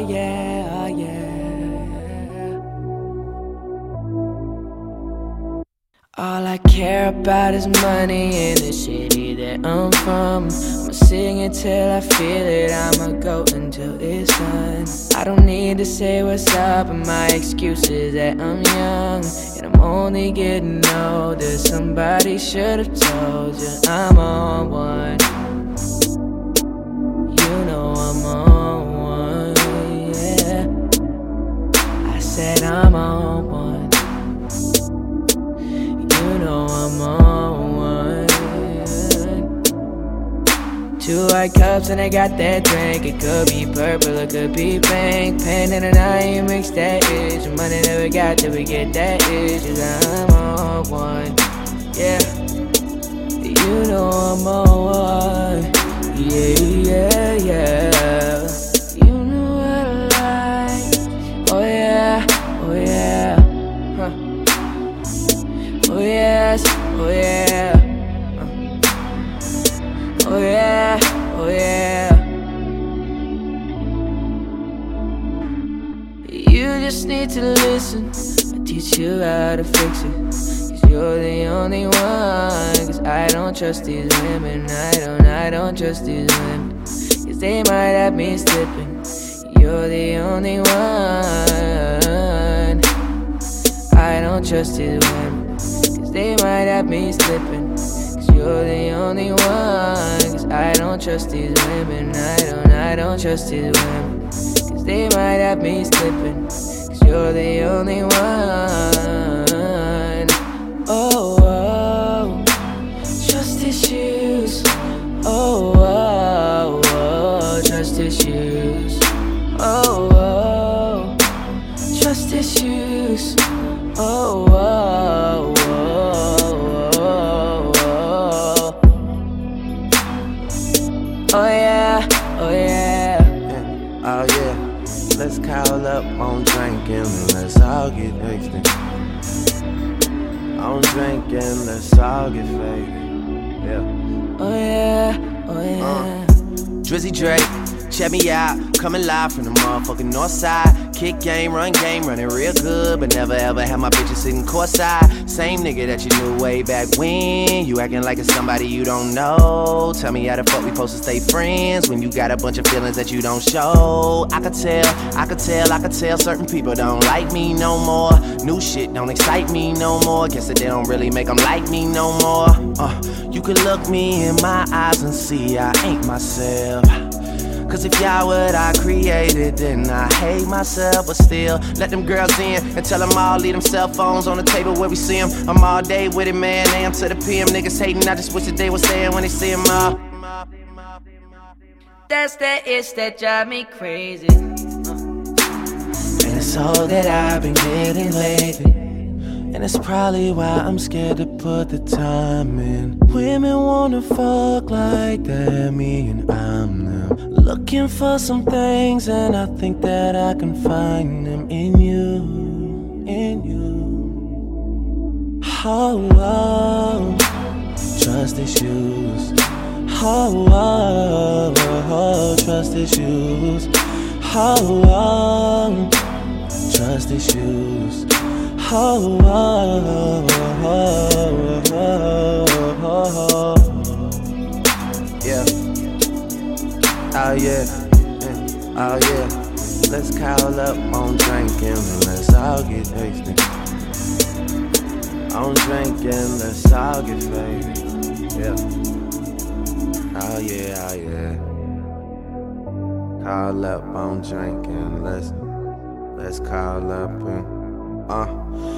yeah, oh yeah. All I care about is money in the city that I'm from. I'ma sing it till I feel it, I'ma go until it's done. I don't need to say what's up, and my excuse is that I'm young and I'm only getting older. Somebody should've told you I'm on one. You know I'm on one, yeah. I said I'm on one. You know I'm on one. 2 white cups and I got that drink. It could be purple, it could be pink. Pain in an eye, you mix that itch. Money never got till we get that itch. 'Cause I'm on one, yeah. You know I'm on one, yeah, yeah, yeah. You know what I like, oh yeah, oh yeah, huh. Oh yes, oh yeah, oh yeah, oh yeah. You just need to listen, I'll teach you how to fix it. 'Cause you're the only one. 'Cause I don't trust these women, I don't trust these women. 'Cause they might have me slipping. You're the only one. I don't trust these women. They might have me slipping. 'Cause you're the only one. 'Cause I don't trust these women, I don't trust these women. 'Cause they might have me slipping. 'Cause you're the only one. Oh, oh, trust issues. Oh, oh, oh, trust issues. Oh, oh, trust issues. Oh, oh, oh yeah, oh yeah. Oh yeah, let's call up on drinking and let's all get wasted. On drinking, let's all get faded. Yeah. Oh yeah, oh yeah. Drizzy Drake, check me out, coming live from the motherfucking north side. Kick game, running real good, but never ever had my bitches sitting courtside. Same nigga that you knew way back when. You acting like it's somebody you don't know. Tell me how the fuck we supposed to stay friends when you got a bunch of feelings that you don't show. I could tell certain people don't like me no more. New shit don't excite me no more. Guess that they don't really make them like me no more. You could look me in my eyes and see I ain't myself. 'Cause if y'all what I created, then I hate myself. But still, let them girls in and tell them all, leave them cell phones on the table where we see them. I'm all day with it, man, AM to the PM. Niggas hating, I just wish that they was saying when they see them all. That's that itch that drive me crazy. And it's all that I've been getting lately. And it's probably why I'm scared to put the time in. Women wanna fuck like that, me and I'm them. Looking for some things and I think that I can find them in you, in you. Oh, oh, trust issues. Oh, oh, oh, trust issues. Oh, oh, trust issues. Oh, oh, oh, oh, oh. Yeah. Oh yeah. Oh yeah. Let's call up on drinking and let's all get wasted. On drinking, let's all get faded. Yeah. Oh yeah, oh yeah. Call up on drinking, let's call up and